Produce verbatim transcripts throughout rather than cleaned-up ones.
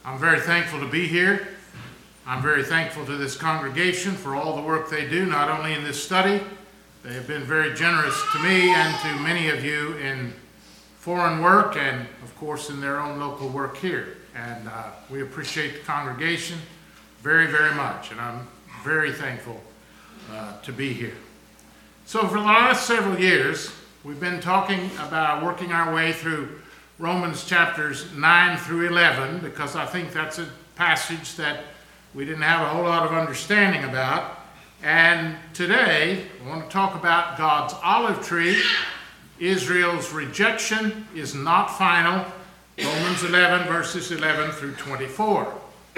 I'm very thankful to be here. I'm very thankful to this congregation for all the work they do, not only in this study. They have been very generous to me and to many of you in foreign work and, of course, in their own local work here. And uh, we appreciate the congregation very, very much, and I'm very thankful uh, to be here. So for the last several years, we've been talking about working our way through Romans chapters nine through eleven, because I think that's a passage that we didn't have a whole lot of understanding about. And today, I want to talk about God's olive tree. Israel's rejection is not final. Romans eleven, verses eleven through twenty-four.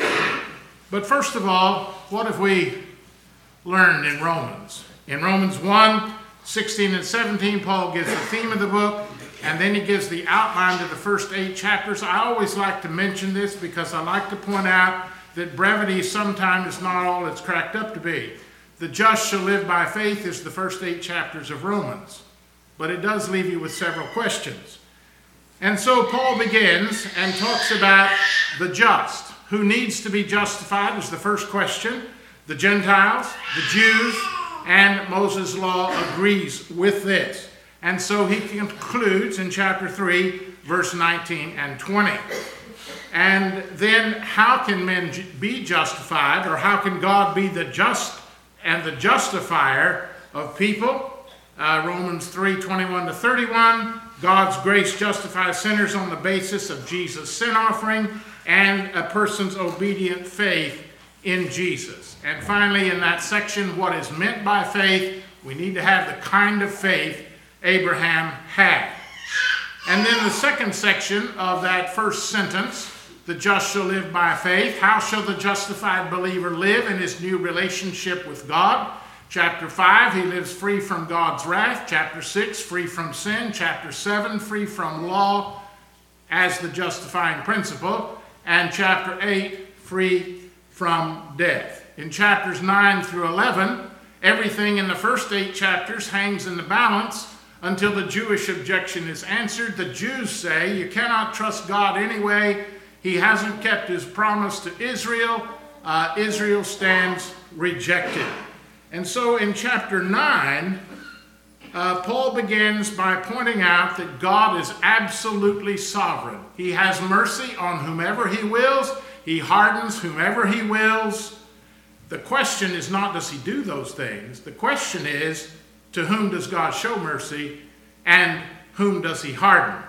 But first of all, what have we learned in Romans? In Romans one, sixteen and seventeen, Paul gives the theme of the book, and then he gives the outline to the first eight chapters. I always like to mention this because I like to point out that brevity sometimes is not all it's cracked up to be. The just shall live by faith is the first eight chapters of Romans, but it does leave you with several questions. And so Paul begins and talks about the just. Who needs to be justified is the first question. The Gentiles, the Jews, and Moses' law agrees with this. And so he concludes in chapter three, verse nineteen and twenty. And then how can men be justified, or how can God be the just and the justifier of people? Uh, Romans three, twenty-one to thirty-one, God's grace justifies sinners on the basis of Jesus' sin offering and a person's obedient faith in Jesus. And finally, in that section, what is meant by faith? We need to have the kind of faith Abraham had. And then the second section of that first sentence, the just shall live by faith. How shall the justified believer live in his new relationship with God? Chapter five, he lives free from God's wrath. Chapter six, free from sin. Chapter seven, free from law as the justifying principle. And chapter eight, free from death. In chapters nine through eleven, everything in the first eight chapters hangs in the balance until the Jewish objection is answered. The Jews say, you cannot trust God anyway. He hasn't kept his promise to Israel. Uh, Israel stands rejected. And so in chapter nine, uh, Paul begins by pointing out that God is absolutely sovereign. He has mercy on whomever he wills. He hardens whomever he wills. The question is not, does he do those things? The question is, to whom does God show mercy, and whom does he harden?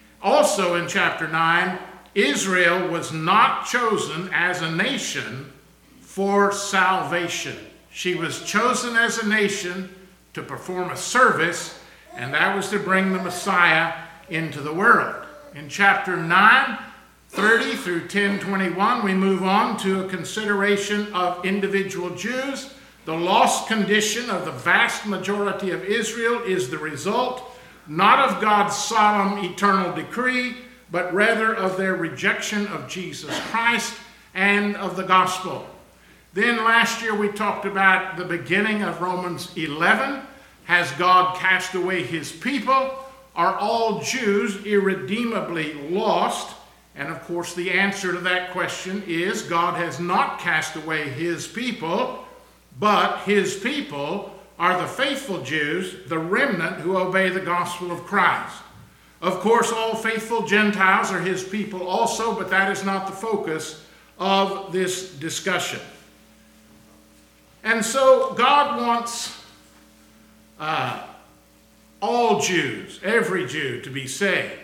Also in chapter nine, Israel was not chosen as a nation for salvation. She was chosen as a nation to perform a service, and that was to bring the Messiah into the world. In chapter nine, thirty through ten twenty-one, we move on to a consideration of individual Jews. The lost condition of the vast majority of Israel is the result not of God's solemn eternal decree, but rather of their rejection of Jesus Christ and of the gospel. Then last year we talked about the beginning of Romans eleven. Has God cast away his people? Are all Jews irredeemably lost? And of course the answer to that question is God has not cast away his people, but his people are the faithful Jews, the remnant who obey the gospel of Christ. Of course, all faithful Gentiles are his people also, but that is not the focus of this discussion. And so God wants uh, all Jews, every Jew, to be saved.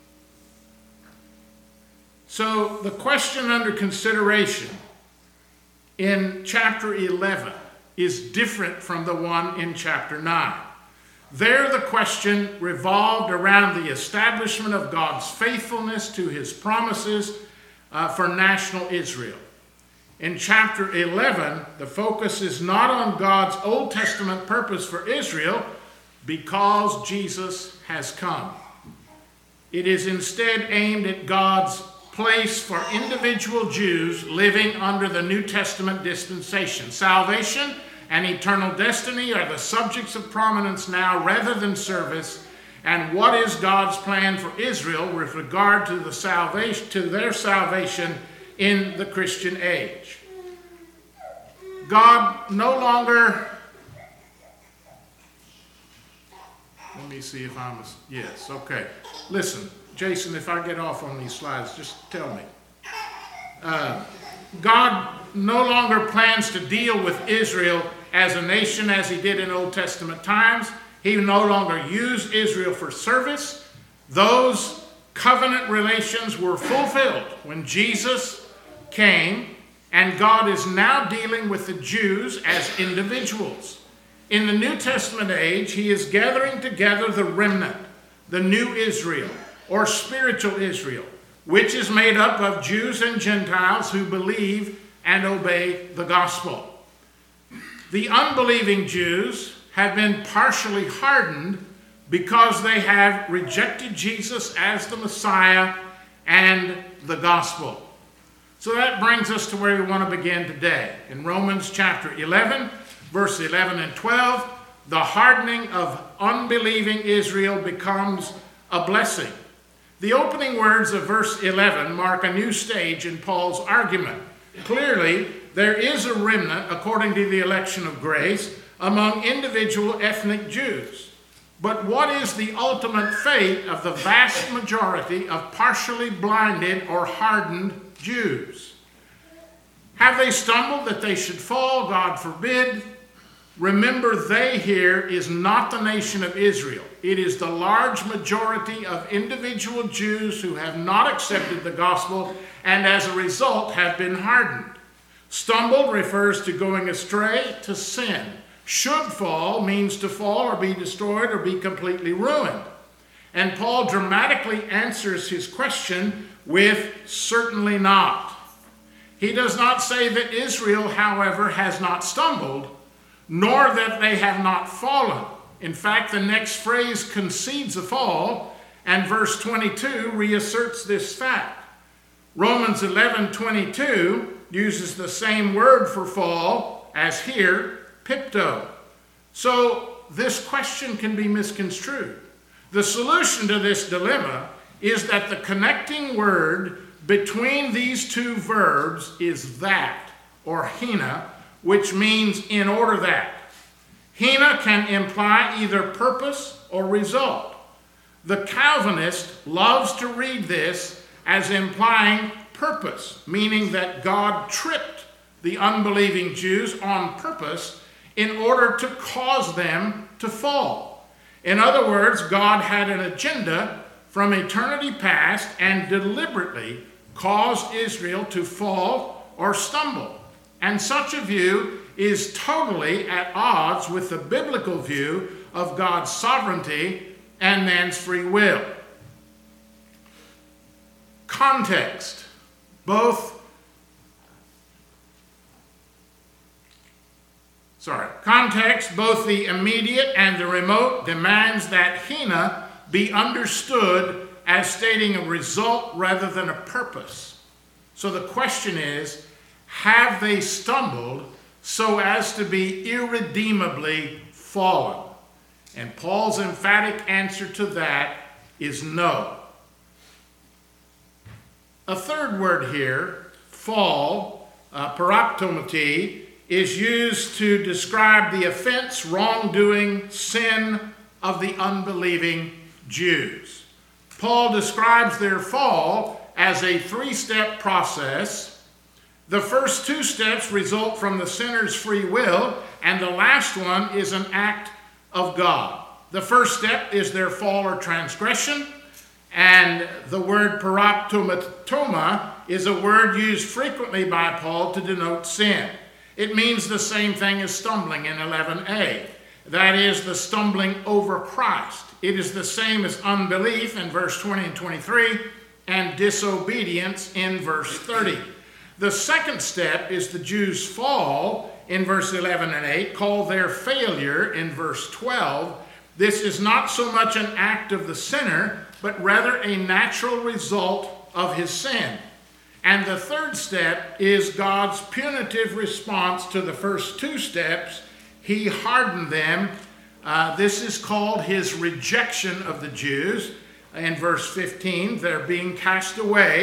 So the question under consideration in chapter eleven is different from the one in chapter nine. There the question revolved around the establishment of God's faithfulness to his promises uh, for national Israel. In chapter eleven, the focus is not on God's Old Testament purpose for Israel because Jesus has come. It is instead aimed at God's place for individual Jews living under the New Testament dispensation. Salvation and eternal destiny are the subjects of prominence now rather than service. And what is God's plan for Israel with regard to the salvation, to their salvation in the Christian age. God no longer, let me see if I'm, yes, okay. Listen, Jason, if I get off on these slides, just tell me. Uh, God no longer plans to deal with Israel as a nation as he did in Old Testament times. He no longer used Israel for service. Those covenant relations were fulfilled when Jesus came, and God is now dealing with the Jews as individuals. In the New Testament age, he is gathering together the remnant, the new Israel, or spiritual Israel, which is made up of Jews and Gentiles who believe and obey the gospel. The unbelieving Jews have been partially hardened because they have rejected Jesus as the Messiah and the gospel. So that brings us to where we want to begin today. In Romans chapter eleven, verse eleven and twelve, the hardening of unbelieving Israel becomes a blessing. The opening words of verse eleven mark a new stage in Paul's argument. Clearly, there is a remnant, according to the election of grace, among individual ethnic Jews. But what is the ultimate fate of the vast majority of partially blinded or hardened Jews? Have they stumbled that they should fall? God forbid. Remember, they here is not the nation of Israel. It is the large majority of individual Jews who have not accepted the gospel and as a result have been hardened. Stumbled refers to going astray, to sin. Should fall means to fall or be destroyed or be completely ruined. And Paul dramatically answers his question with certainly not. He does not say that Israel, however, has not stumbled, nor that they have not fallen. In fact, the next phrase concedes a fall, and verse twenty-two reasserts this fact. Romans eleven twenty-two uses the same word for fall as here, pipto. So this question can be misconstrued. The solution to this dilemma is that the connecting word between these two verbs is that, or hina, which means in order that. Hina can imply either purpose or result. The Calvinist loves to read this as implying purpose, meaning that God tripped the unbelieving Jews on purpose in order to cause them to fall. In other words, God had an agenda from eternity past and deliberately caused Israel to fall or stumble. And such a view is totally at odds with the biblical view of God's sovereignty and man's free will. Context. Both, sorry, context, both the immediate and the remote, demands that hina be understood as stating a result rather than a purpose. So the question is, have they stumbled so as to be irredeemably fallen? And Paul's emphatic answer to that is no. A third word here, fall, uh, paraptomati, is used to describe the offense, wrongdoing, sin of the unbelieving Jews. Paul describes their fall as a three-step process. The first two steps result from the sinner's free will, and the last one is an act of God. The first step is their fall or transgression, and the word paraptomatoma is a word used frequently by Paul to denote sin. It means the same thing as stumbling in eleven a. That is, the stumbling over Christ. It is the same as unbelief in verse twenty and twenty-three, and disobedience in verse thirty. The second step is the Jews' fall in verse eleven and eight, called their failure in verse twelve. This is not so much an act of the sinner, but rather a natural result of his sin. And the third step is God's punitive response to the first two steps. He hardened them. Uh, this is called his rejection of the Jews. In verse fifteen, they're being cast away.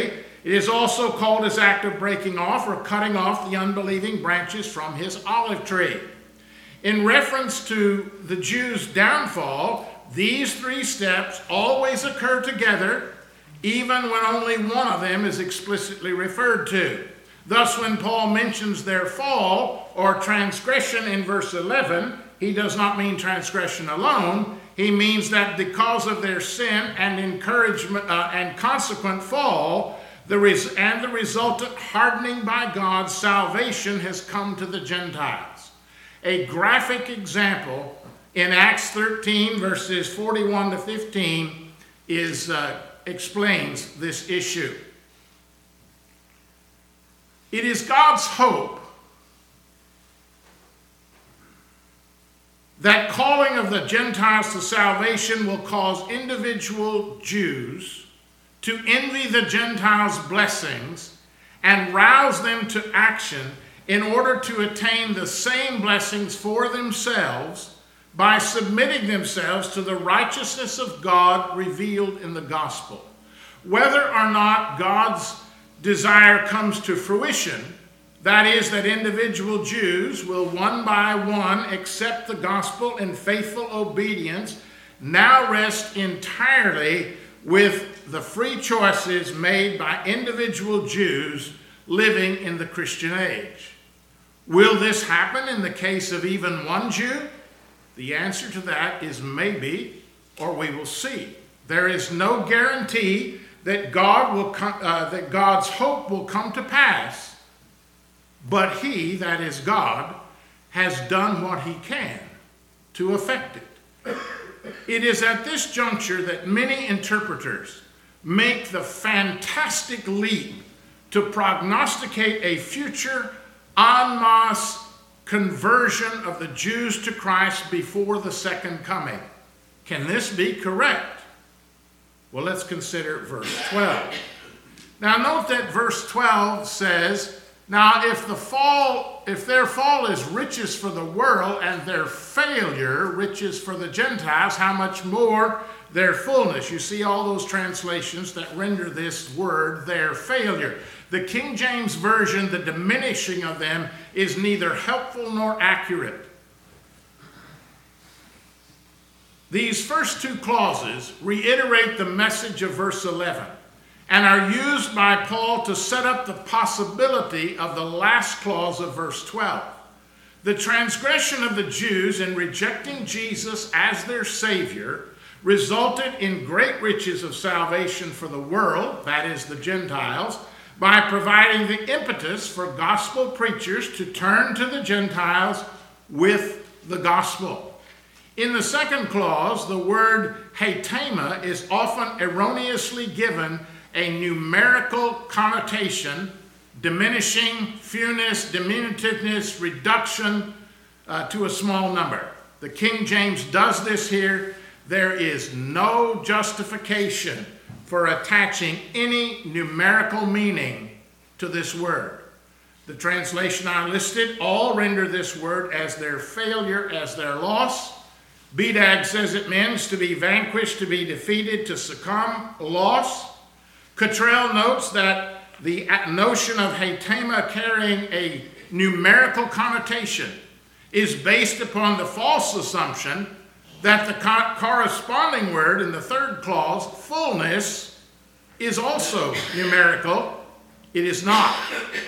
It is also called his act of breaking off or cutting off the unbelieving branches from his olive tree. In reference to the Jews' downfall, these three steps always occur together, even when only one of them is explicitly referred to. Thus, when Paul mentions their fall or transgression in verse eleven, he does not mean transgression alone. He means that because of their sin and encouragement uh, and consequent fall, the res- and the resultant hardening by God, salvation has come to the Gentiles. A graphic example in Acts thirteen, verses forty-one to fifteen, is uh, explains this issue. It is God's hope that calling of the Gentiles to salvation will cause individual Jews to envy the Gentiles' blessings and rouse them to action in order to attain the same blessings for themselves by submitting themselves to the righteousness of God revealed in the gospel. Whether or not God's desire comes to fruition, that is, that individual Jews will one by one accept the gospel in faithful obedience, now rest entirely with the free choices made by individual Jews living in the Christian age. Will this happen in the case of even one Jew? The answer to that is maybe, or we will see. There is no guarantee that God will come, uh, that God's hope will come to pass, but he, that is God, has done what he can to effect it. It is at this juncture that many interpreters make the fantastic leap to prognosticate a future en masse conversion of the Jews to Christ before the second coming. Can this be correct? Well, let's consider verse twelve. Now note that verse twelve says, now if the fall, if their fall is riches for the world and their failure riches for the Gentiles, how much more their fullness? You see all those translations that render this word their failure. The King James Version, the diminishing of them, is neither helpful nor accurate. These first two clauses reiterate the message of verse eleven and are used by Paul to set up the possibility of the last clause of verse twelve. The transgression of the Jews in rejecting Jesus as their Savior resulted in great riches of salvation for the world, that is the Gentiles, by providing the impetus for gospel preachers to turn to the Gentiles with the gospel. In the second clause, the word hetema is often erroneously given a numerical connotation, diminishing, fewness, diminutiveness, reduction uh, to a small number. The King James does this here. There is no justification for attaching any numerical meaning to this word. The translation I listed all render this word as their failure, as their loss. B D A G says it means to be vanquished, to be defeated, to succumb, loss. Cottrell notes that the notion of hetema carrying a numerical connotation is based upon the false assumption that the co- corresponding word in the third clause, fullness, is also numerical. It is not.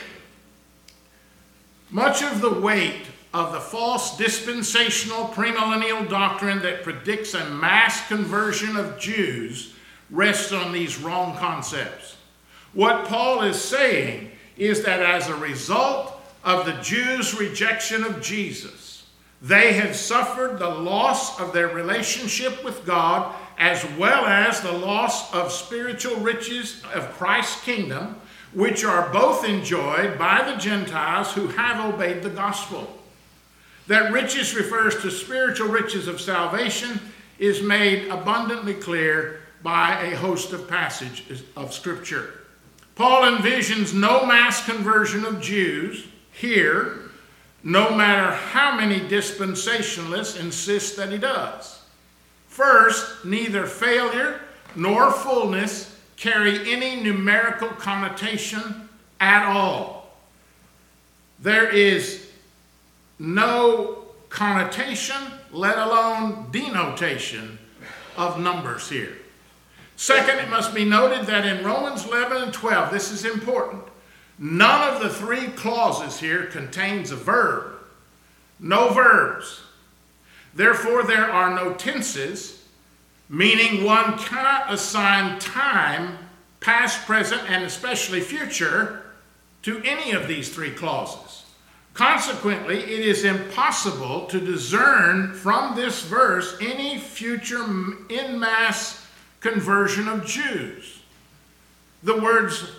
Much of the weight of the false dispensational premillennial doctrine that predicts a mass conversion of Jews rests on these wrong concepts. What Paul is saying is that as a result of the Jews' rejection of Jesus, they have suffered the loss of their relationship with God, as well as the loss of spiritual riches of Christ's kingdom, which are both enjoyed by the Gentiles who have obeyed the gospel. That riches refers to spiritual riches of salvation is made abundantly clear by a host of passages of Scripture. Paul envisions no mass conversion of Jews here, no matter how many dispensationalists insist that he does. First, neither failure nor fullness carry any numerical connotation at all. There is no connotation, let alone denotation, of numbers here. Second, it must be noted that in Romans eleven and twelve, this is important, none of the three clauses here contains a verb. No verbs. Therefore, there are no tenses, meaning one cannot assign time, past, present, and especially future, to any of these three clauses. Consequently, it is impossible to discern from this verse any future en masse conversion of Jews. The words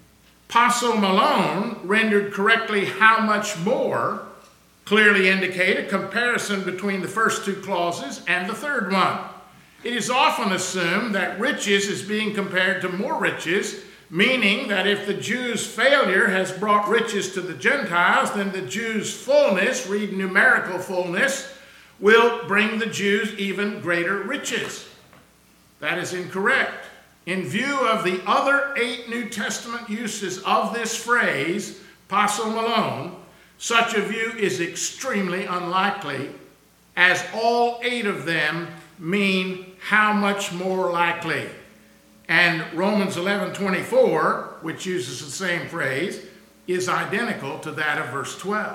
pasomilon, rendered correctly how much more, clearly indicate a comparison between the first two clauses and the third one. It is often assumed that riches is being compared to more riches, meaning that if the Jews' failure has brought riches to the Gentiles, then the Jews' fullness, read numerical fullness, will bring the Jews even greater riches. That is incorrect. In view of the other eight New Testament uses of this phrase, pasomilon, such a view is extremely unlikely, as all eight of them mean how much more likely. And Romans eleven twenty-four, which uses the same phrase, is identical to that of verse twelve.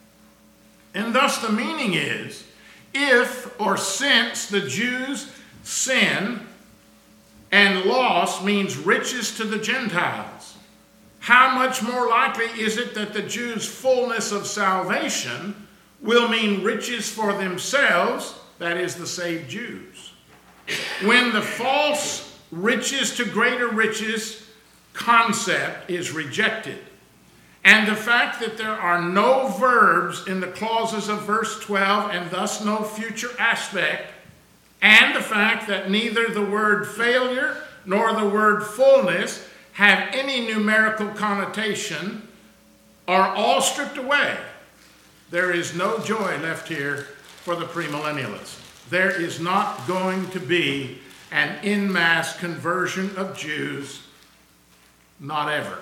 And thus the meaning is, if or since the Jews' sin and loss means riches to the Gentiles, how much more likely is it that the Jews' fullness of salvation will mean riches for themselves, that is, the saved Jews? When the false riches to greater riches concept is rejected, and the fact that there are no verbs in the clauses of verse twelve and thus no future aspect, and the fact that neither the word failure nor the word fullness have any numerical connotation, are all stripped away, there is no joy left here for the premillennialists. There is not going to be an en masse conversion of Jews, not ever.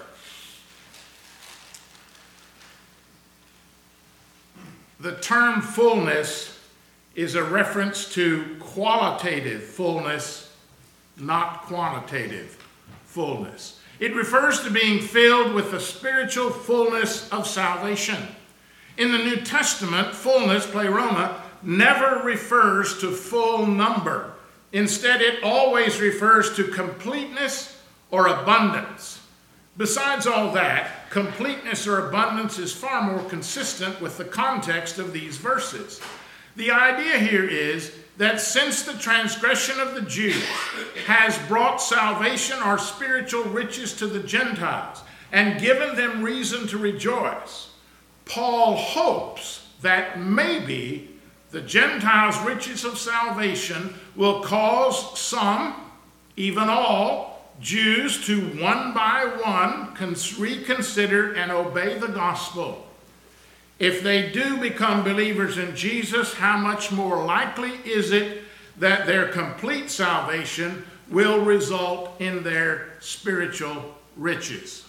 The term fullness is a reference to qualitative fullness, not quantitative fullness. It refers to being filled with the spiritual fullness of salvation. In the New Testament, fullness, pleroma, never refers to full number. Instead, it always refers to completeness or abundance. Besides all that, completeness or abundance is far more consistent with the context of these verses. The idea here is that since the transgression of the Jews has brought salvation or spiritual riches to the Gentiles and given them reason to rejoice, Paul hopes that maybe the Gentiles' riches of salvation will cause some, even all, Jews to one by one reconsider and obey the gospel. If they do become believers in Jesus, how much more likely is it that their complete salvation will result in their spiritual riches?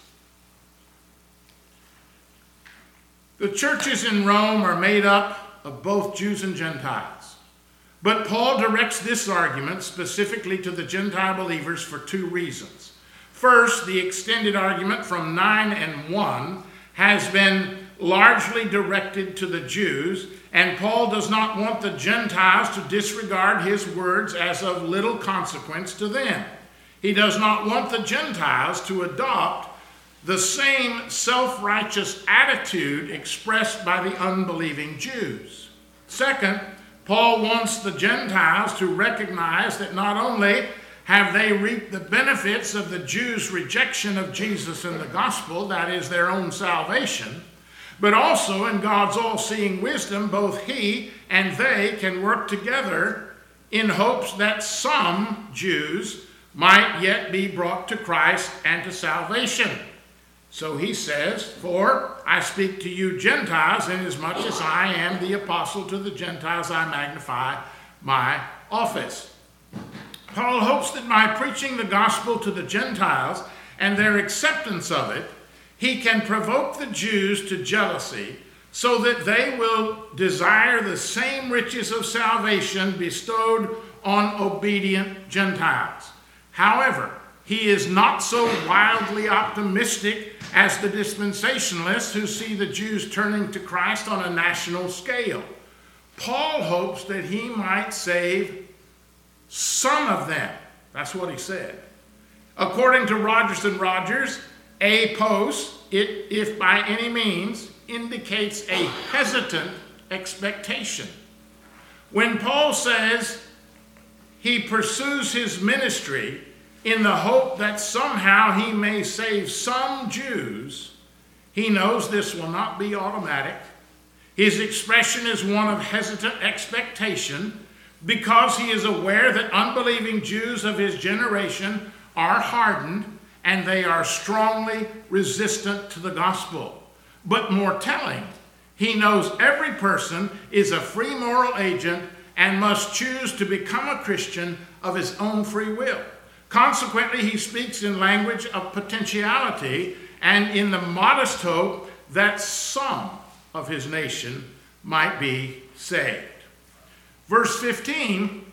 The churches in Rome are made up of both Jews and Gentiles. But Paul directs this argument specifically to the Gentile believers for two reasons. First, the extended argument from nine and one has been largely directed to the Jews, and Paul does not want the Gentiles to disregard his words as of little consequence to them. He does not want the Gentiles to adopt the same self-righteous attitude expressed by the unbelieving Jews. Second, Paul wants the Gentiles to recognize that not only have they reaped the benefits of the Jews' rejection of Jesus and the gospel, that is their own salvation, but also in God's all-seeing wisdom, both he and they can work together in hopes that some Jews might yet be brought to Christ and to salvation. So he says, "For I speak to you Gentiles, inasmuch as I am the apostle to the Gentiles, I magnify my office." Paul hopes that by preaching the gospel to the Gentiles and their acceptance of it, he can provoke the Jews to jealousy so that they will desire the same riches of salvation bestowed on obedient Gentiles. However, he is not so wildly optimistic as the dispensationalists who see the Jews turning to Christ on a national scale. Paul hopes that he might save some of them. That's what he said. According to Rogers and Rogers, apos, it, if by any means, indicates a hesitant expectation. When Paul says he pursues his ministry in the hope that somehow he may save some Jews, he knows this will not be automatic. His expression is one of hesitant expectation because he is aware that unbelieving Jews of his generation are hardened and they are strongly resistant to the gospel. But more telling, he knows every person is a free moral agent and must choose to become a Christian of his own free will. Consequently, he speaks in language of potentiality and in the modest hope that some of his nation might be saved. Verse fifteen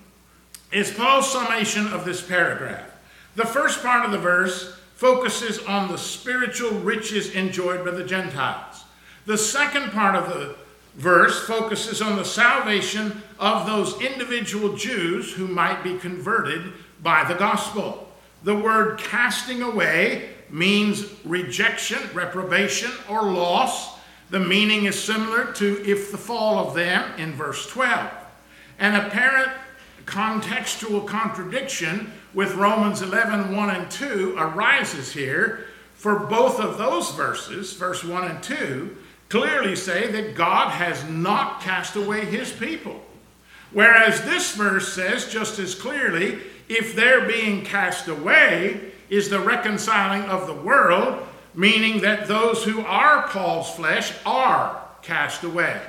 is Paul's summation of this paragraph. The first part of the verse focuses on the spiritual riches enjoyed by the Gentiles. The second part of the verse focuses on the salvation of those individual Jews who might be converted by the gospel. The word casting away means rejection, reprobation, or loss. The meaning is similar to if the fall of them in verse twelve. An apparent contextual contradiction with Romans eleven, one and two arises here, for both of those verses, verse one and two, clearly say that God has not cast away his people. Whereas this verse says just as clearly, if they're being cast away is the reconciling of the world, meaning that those who are Paul's flesh are cast away.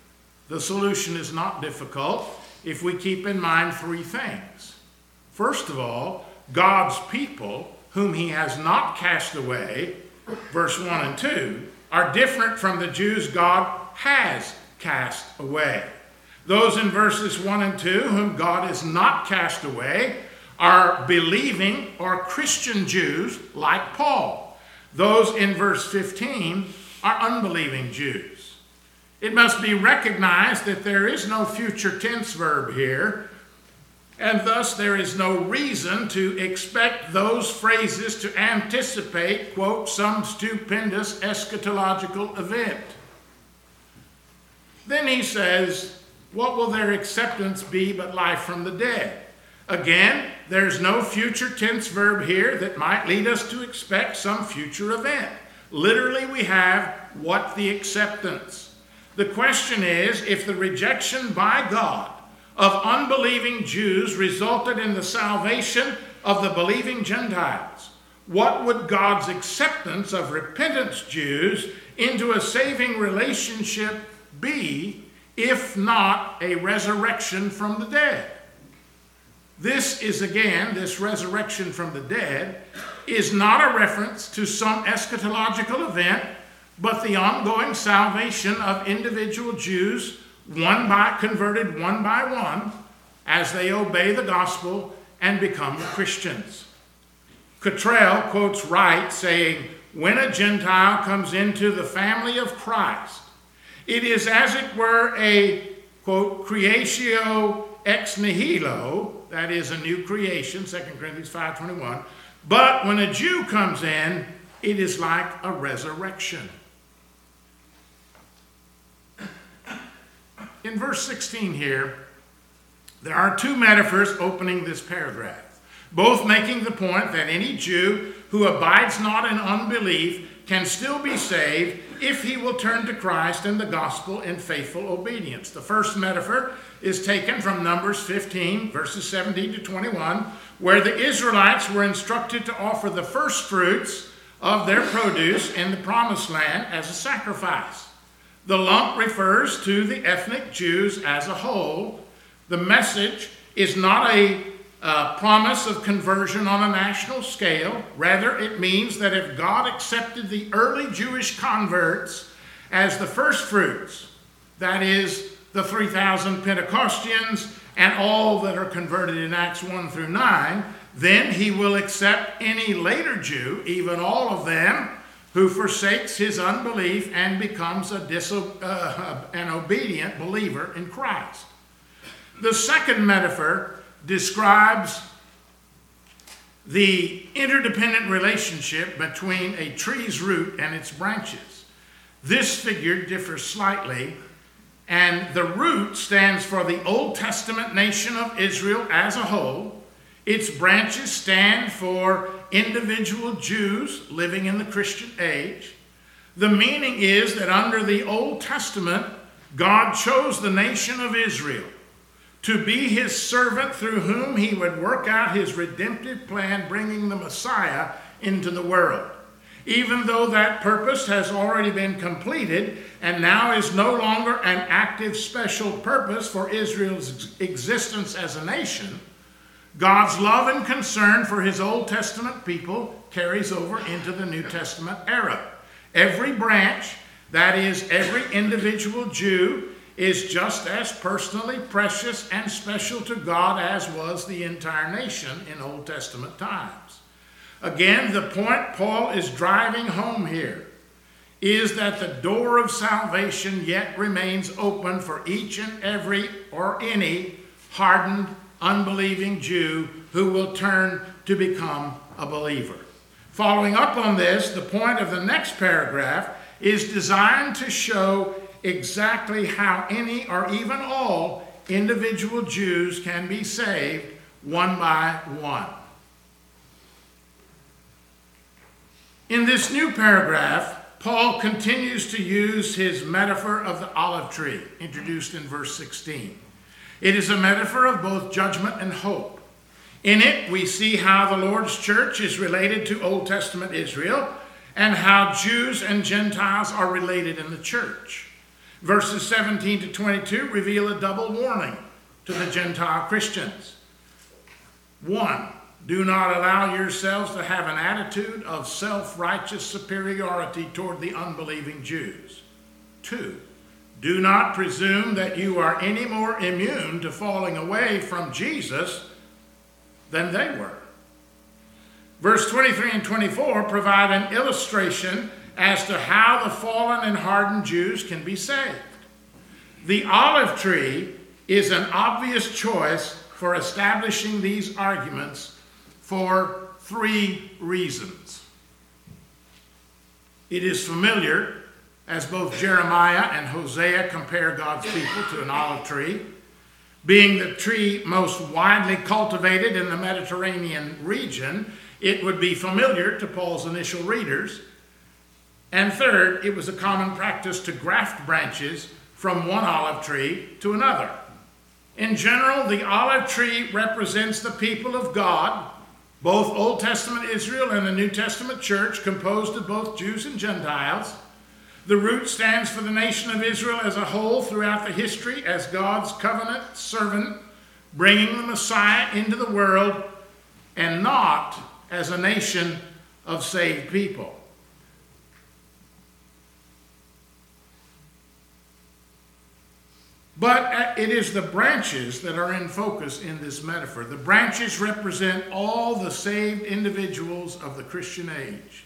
The solution is not difficult if we keep in mind three things. First of all, God's people, whom he has not cast away, verse one and two, are different from the Jews God has cast away. Those in verses one and two, whom God has not cast away, are believing or Christian Jews like Paul. Those in verse fifteen are unbelieving Jews. It must be recognized that there is no future tense verb here, and thus there is no reason to expect those phrases to anticipate, quote, some stupendous eschatological event. Then he says, what will their acceptance be but life from the dead? Again, there's no future tense verb here that might lead us to expect some future event. Literally, we have what the acceptance. The question is, if the rejection by God of unbelieving Jews resulted in the salvation of the believing Gentiles, what would God's acceptance of repentant Jews into a saving relationship be, if not a resurrection from the dead? This is, again, this resurrection from the dead is not a reference to some eschatological event, but the ongoing salvation of individual Jews, one by converted one by one, as they obey the gospel and become Christians. Cottrell quotes Wright saying, when a Gentile comes into the family of Christ, it is as it were a, quote, creatio ex nihilo, that is a new creation, Second Corinthians five twenty-one. But when a Jew comes in, it is like a resurrection. In verse sixteen here, there are two metaphors opening this paragraph, both making the point that any Jew who abides not in unbelief can still be saved if he will turn to Christ and the gospel in faithful obedience. The first metaphor is taken from Numbers fifteen, verses seventeen to twenty-one, where the Israelites were instructed to offer the first fruits of their produce in the promised land as a sacrifice. The lump refers to the ethnic Jews as a whole. The message is not a uh, promise of conversion on a national scale. Rather, it means that if God accepted the early Jewish converts as the first fruits, that is, the three thousand Pentecostals and all that are converted in Acts one through nine, then he will accept any later Jew, even all of them, who forsakes his unbelief and becomes a diso- uh, an obedient believer in Christ. The second metaphor describes the interdependent relationship between a tree's root and its branches. This figure differs slightly, and the root stands for the Old Testament nation of Israel as a whole. Its branches stand for individual Jews living in the Christian age. The meaning is that under the Old Testament, God chose the nation of Israel to be his servant through whom he would work out his redemptive plan, bringing the Messiah into the world. Even though that purpose has already been completed and now is no longer an active special purpose for Israel's existence as a nation, God's love and concern for his Old Testament people carries over into the New Testament era. Every branch, that is, every individual Jew, is just as personally precious and special to God as was the entire nation in Old Testament times. Again, the point Paul is driving home here is that the door of salvation yet remains open for each and every or any hardened, unbelieving Jew who will turn to become a believer. Following up on this, the point of the next paragraph is designed to show exactly how any or even all individual Jews can be saved one by one. In this new paragraph, Paul continues to use his metaphor of the olive tree, introduced in verse sixteen. It is a metaphor of both judgment and hope. In it, we see how the Lord's church is related to Old Testament Israel and how Jews and Gentiles are related in the church. Verses seventeen to twenty-two reveal a double warning to the Gentile Christians. One, do not allow yourselves to have an attitude of self-righteous superiority toward the unbelieving Jews. Two, do not presume that you are any more immune to falling away from Jesus than they were. Verse twenty-three and twenty-four provide an illustration as to how the fallen and hardened Jews can be saved. The olive tree is an obvious choice for establishing these arguments for three reasons. It is familiar, as both Jeremiah and Hosea compare God's people to an olive tree. Being the tree most widely cultivated in the Mediterranean region, it would be familiar to Paul's initial readers. And third, it was a common practice to graft branches from one olive tree to another. In general, the olive tree represents the people of God, both Old Testament Israel and the New Testament church, composed of both Jews and Gentiles. The root stands for the nation of Israel as a whole throughout the history as God's covenant servant, bringing the Messiah into the world, and not as a nation of saved people. But it is the branches that are in focus in this metaphor. The branches represent all the saved individuals of the Christian age.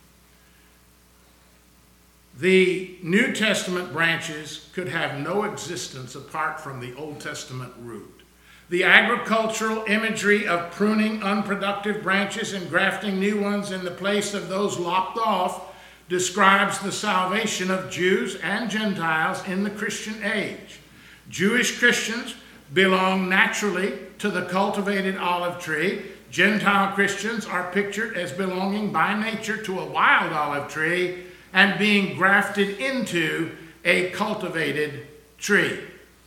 The New Testament branches could have no existence apart from the Old Testament root. The agricultural imagery of pruning unproductive branches and grafting new ones in the place of those lopped off describes the salvation of Jews and Gentiles in the Christian age. Jewish Christians belong naturally to the cultivated olive tree. Gentile Christians are pictured as belonging by nature to a wild olive tree and being grafted into a cultivated tree.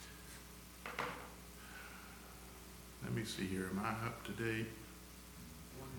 Let me see here. Am I up to date? One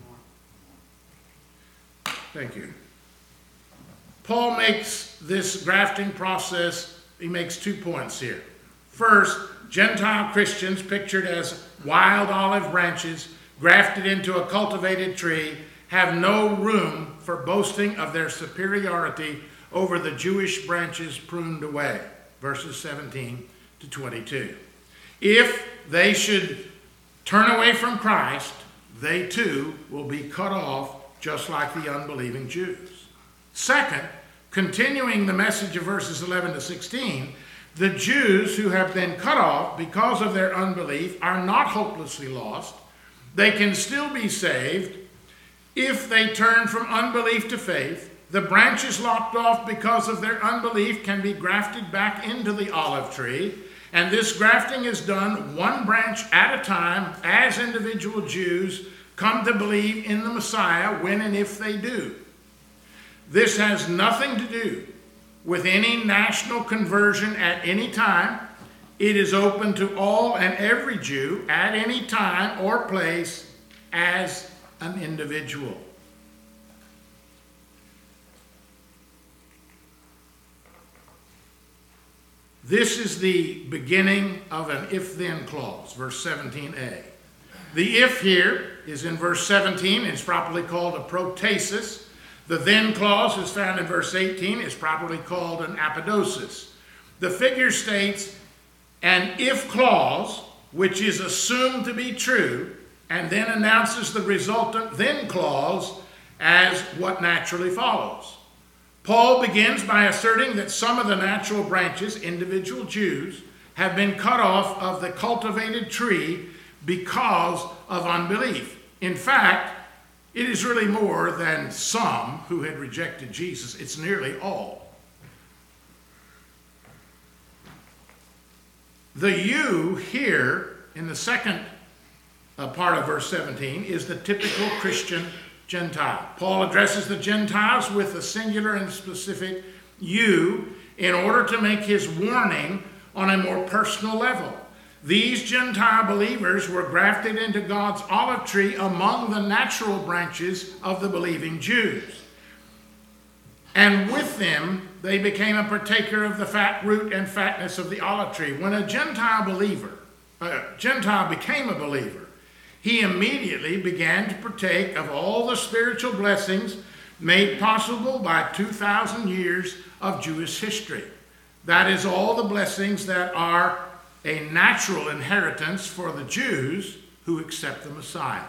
more. Thank you. Paul makes this grafting process, he makes two points here. First, Gentile Christians, pictured as wild olive branches grafted into a cultivated tree, have no room for boasting of their superiority over the Jewish branches pruned away. Verses seventeen to twenty-two. If they should turn away from Christ, they too will be cut off just like the unbelieving Jews. Second, continuing the message of verses eleven to sixteen, the Jews who have been cut off because of their unbelief are not hopelessly lost. They can still be saved if they turn from unbelief to faith. The branches lopped off because of their unbelief can be grafted back into the olive tree, and this grafting is done one branch at a time as individual Jews come to believe in the Messiah when and if they do. This has nothing to do with any national conversion at any time. It is open to all and every Jew at any time or place as an individual. This is the beginning of an if-then clause, verse seventeen a. The if here is in verse seventeen. It's properly called a protasis. The then clause is found in verse eighteen. It's properly called an apodosis. The figure states an if clause, which is assumed to be true, and then announces the resultant then clause as what naturally follows. Paul begins by asserting that some of the natural branches, individual Jews, have been cut off of the cultivated tree because of unbelief. In fact, it is really more than some who had rejected Jesus. It's nearly all. The you here in the second uh, part of verse seventeen is the typical Christian Gentile. Paul addresses the Gentiles with a singular and specific you in order to make his warning on a more personal level. These Gentile believers were grafted into God's olive tree among the natural branches of the believing Jews. And with them, they became a partaker of the fat root and fatness of the olive tree. When a Gentile believer, a Gentile became a believer, he immediately began to partake of all the spiritual blessings made possible by two thousand years of Jewish history. That is, all the blessings that are a natural inheritance for the Jews who accept the Messiah.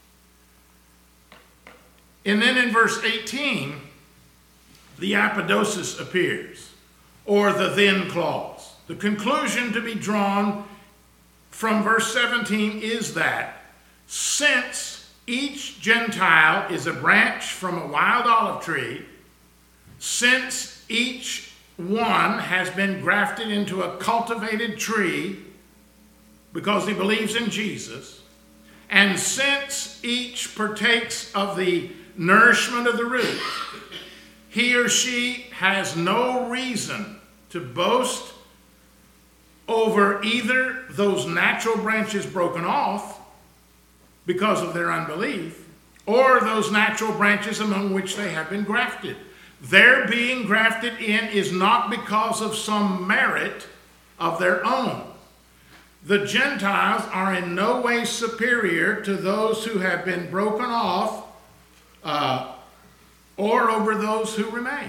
And then in verse eighteen, the apodosis appears, or the then clause. The conclusion to be drawn from verse seventeen is that since each Gentile is a branch from a wild olive tree, since each one has been grafted into a cultivated tree because he believes in Jesus, and since each partakes of the nourishment of the root, he or she has no reason to boast over either those natural branches broken off because of their unbelief, or those natural branches among which they have been grafted. Their being grafted in is not because of some merit of their own. The Gentiles are in no way superior to those who have been broken off uh, or over those who remain.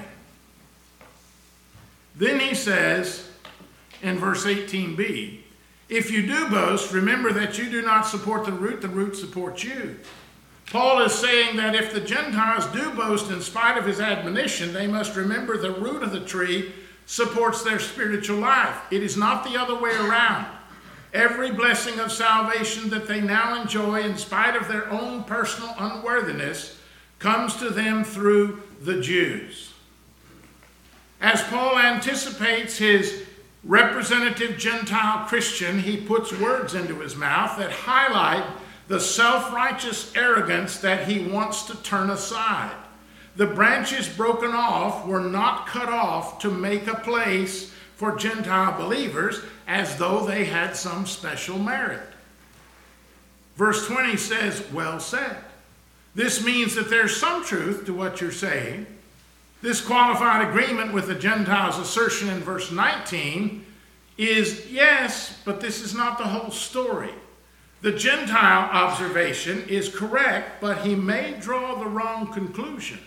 Then he says in verse eighteen b, if you do boast, remember that you do not support the root, the root supports you. Paul is saying that if the Gentiles do boast in spite of his admonition, they must remember the root of the tree supports their spiritual life. It is not the other way around. Every blessing of salvation that they now enjoy in spite of their own personal unworthiness comes to them through the Jews. As Paul anticipates his representative Gentile Christian, he puts words into his mouth that highlight the self-righteous arrogance that he wants to turn aside. The branches broken off were not cut off to make a place for Gentile believers as though they had some special merit. Verse twenty says, well said. This means that there's some truth to what you're saying. This qualified agreement with the Gentiles' assertion in verse nineteen is yes, but this is not the whole story. The Gentile observation is correct, but he may draw the wrong conclusion.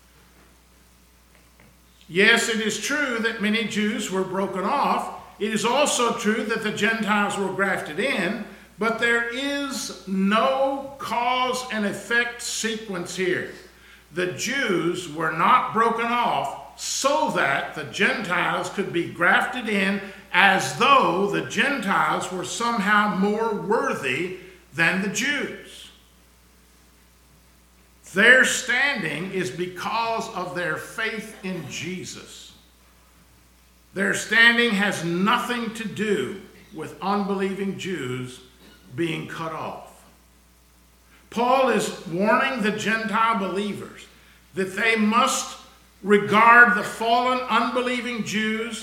Yes, it is true that many Jews were broken off. It is also true that the Gentiles were grafted in, but there is no cause and effect sequence here. The Jews were not broken off so that the Gentiles could be grafted in as though the Gentiles were somehow more worthy than the Jews. Their standing is because of their faith in Jesus. Their standing has nothing to do with unbelieving Jews being cut off. Paul is warning the Gentile believers that they must regard the fallen unbelieving Jews,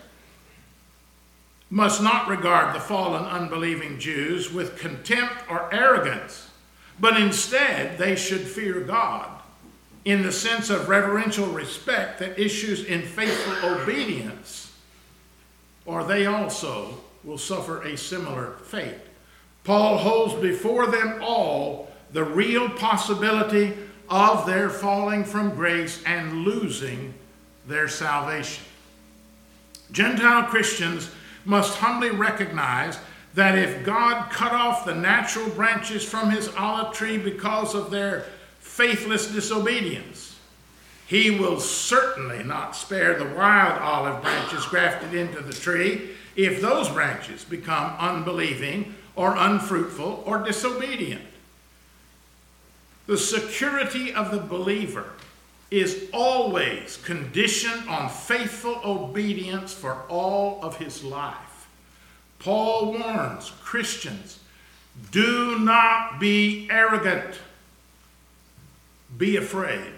must not regard the fallen unbelieving Jews with contempt or arrogance, but instead they should fear God in the sense of reverential respect that issues in faithful obedience, or they also will suffer a similar fate. Paul holds before them all the real possibility of their falling from grace and losing their salvation. Gentile Christians must humbly recognize that if God cut off the natural branches from his olive tree because of their faithless disobedience, he will certainly not spare the wild olive branches grafted into the tree if those branches become unbelieving or unfruitful or disobedient. The security of the believer is always conditioned on faithful obedience for all of his life. Paul warns Christians, do not be arrogant. Be afraid.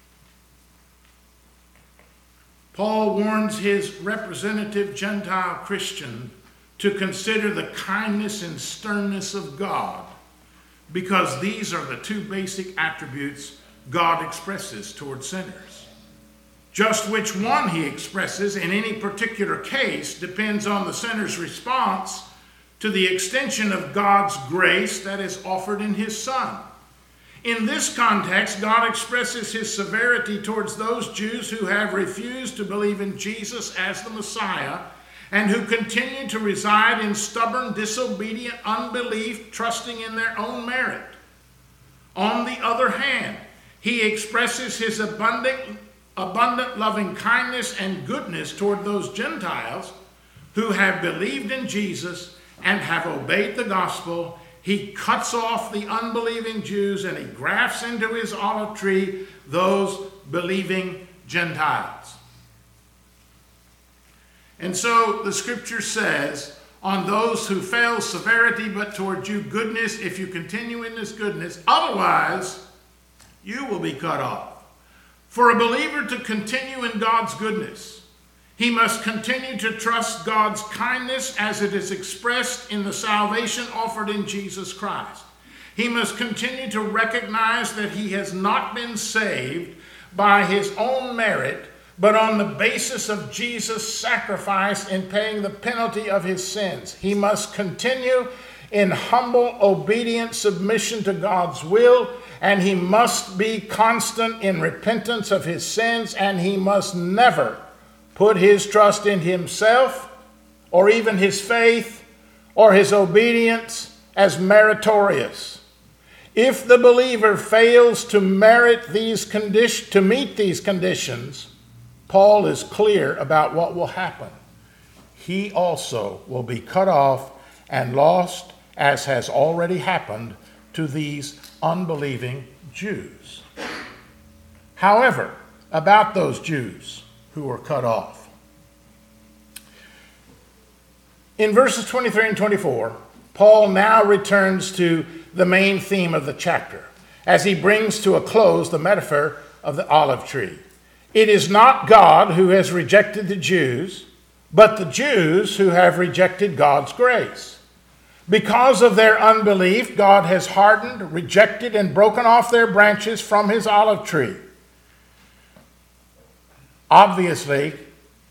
Paul warns his representative Gentile Christian to consider the kindness and sternness of God, because these are the two basic attributes God expresses toward sinners. Just which one he expresses in any particular case depends on the sinner's response to the extension of God's grace that is offered in his Son. In this context, God expresses his severity towards those Jews who have refused to believe in Jesus as the Messiah and who continue to reside in stubborn, disobedient unbelief, trusting in their own merit. On the other hand, he expresses his abundant, abundant loving kindness and goodness toward those Gentiles who have believed in Jesus and have obeyed the gospel. He cuts off the unbelieving Jews and he grafts into his olive tree those believing Gentiles. And so the scripture says, on those who fail severity, but toward you goodness, if you continue in this goodness, otherwise you will be cut off. For a believer to continue in God's goodness, he must continue to trust God's kindness as it is expressed in the salvation offered in Jesus Christ. He must continue to recognize that he has not been saved by his own merit, but on the basis of Jesus' sacrifice in paying the penalty of his sins. He must continue in humble, obedient submission to God's will, and he must be constant in repentance of his sins, and he must never put his trust in himself or even his faith or his obedience as meritorious. If the believer fails to merit these condi- to meet these conditions, Paul is clear about what will happen. He also will be cut off and lost, as has already happened to these unbelieving Jews. However, about those Jews who were cut off. In verses twenty-three and twenty-four, Paul now returns to the main theme of the chapter as he brings to a close the metaphor of the olive tree. It is not God who has rejected the Jews, but the Jews who have rejected God's grace. Because of their unbelief, God has hardened, rejected, and broken off their branches from his olive tree. Obviously,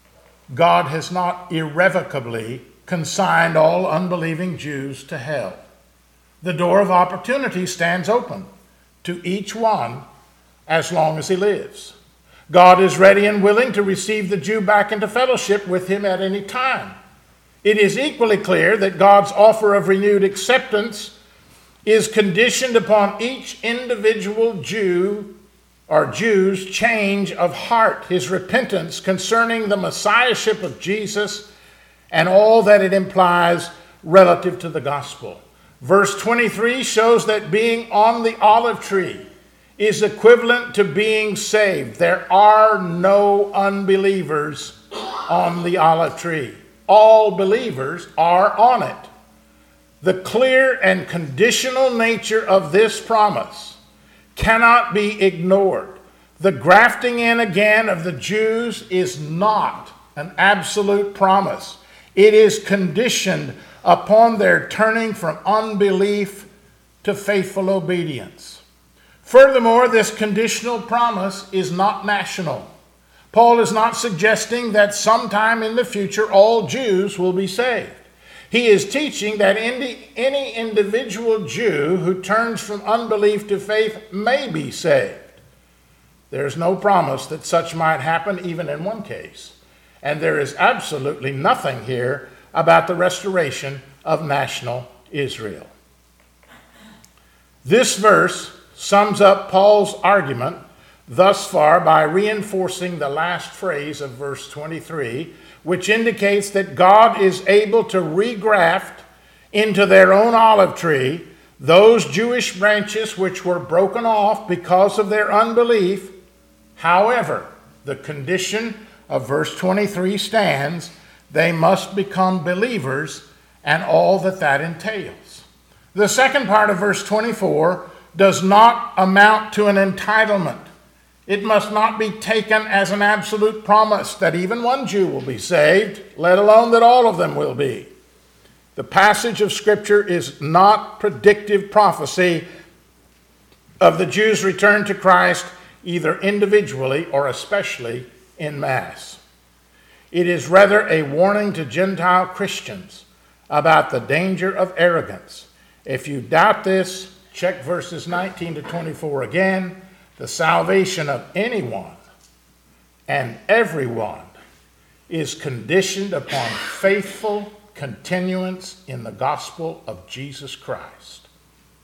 God has not irrevocably consigned all unbelieving Jews to hell. The door of opportunity stands open to each one as long as he lives. God is ready and willing to receive the Jew back into fellowship with him at any time. It is equally clear that God's offer of renewed acceptance is conditioned upon each individual Jew or Jew's change of heart, his repentance concerning the messiahship of Jesus and all that it implies relative to the gospel. Verse twenty-three shows that being on the olive tree is equivalent to being saved. There are no unbelievers on the olive tree. All believers are on it. The clear and conditional nature of this promise cannot be ignored. The grafting in again of the Jews is not an absolute promise. It is conditioned upon their turning from unbelief to faithful obedience. Furthermore, this conditional promise is not national. Paul is not suggesting that sometime in the future all Jews will be saved. He is teaching that any individual Jew who turns from unbelief to faith may be saved. There is no promise that such might happen even in one case. And there is absolutely nothing here about the restoration of national Israel. This verse sums up Paul's argument thus far by reinforcing the last phrase of verse twenty-three, which indicates that God is able to regraft into their own olive tree those Jewish branches which were broken off because of their unbelief. However, the condition of verse twenty-three stands: they must become believers and all that that entails. The second part of verse twenty-four does not amount to an entitlement. It must not be taken as an absolute promise that even one Jew will be saved, let alone that all of them will be. The passage of Scripture is not predictive prophecy of the Jews' return to Christ, either individually or especially in mass. It is rather a warning to Gentile Christians about the danger of arrogance. If you doubt this, check verses nineteen to twenty-four again. The salvation of anyone and everyone is conditioned upon faithful continuance in the gospel of Jesus Christ.